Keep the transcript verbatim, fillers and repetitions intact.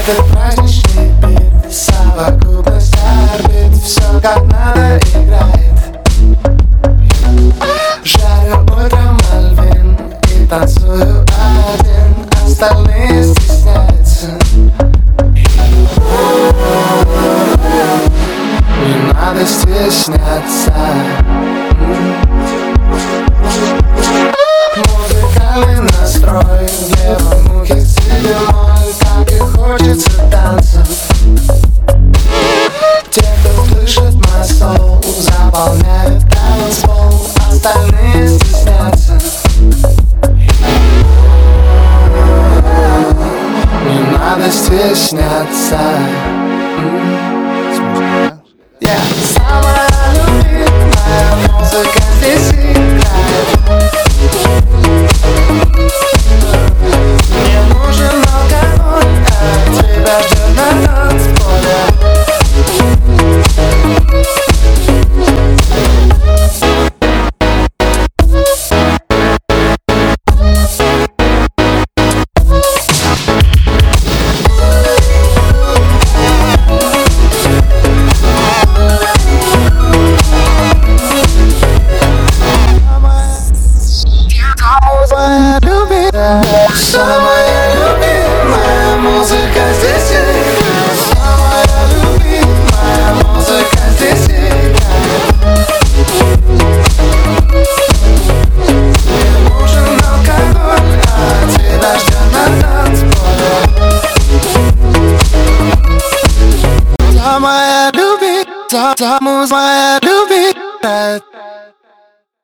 Этот праздничный бит, совокупность орбит, все как надо играет. Жарю утром Мальвин и танцую один, остальные стесняются. Не надо стесняться. Музыкальный настрой, в левом ухе седьмой, как и хочется танцев. Те, кто слышит мой соул, заполняют танцпол, остальные стеснятся. Не надо стесняться. Yeah. Самая любимая музыка здесь играет. Мне нужен алкоголь, а тебя ждет на танцполе. Самая любимая музыка здесь играет. Самая любимая музыка здесь играет. Мне нужен алкоголь, а тебя ждет на танцполе. Самая любимая, самая любимая.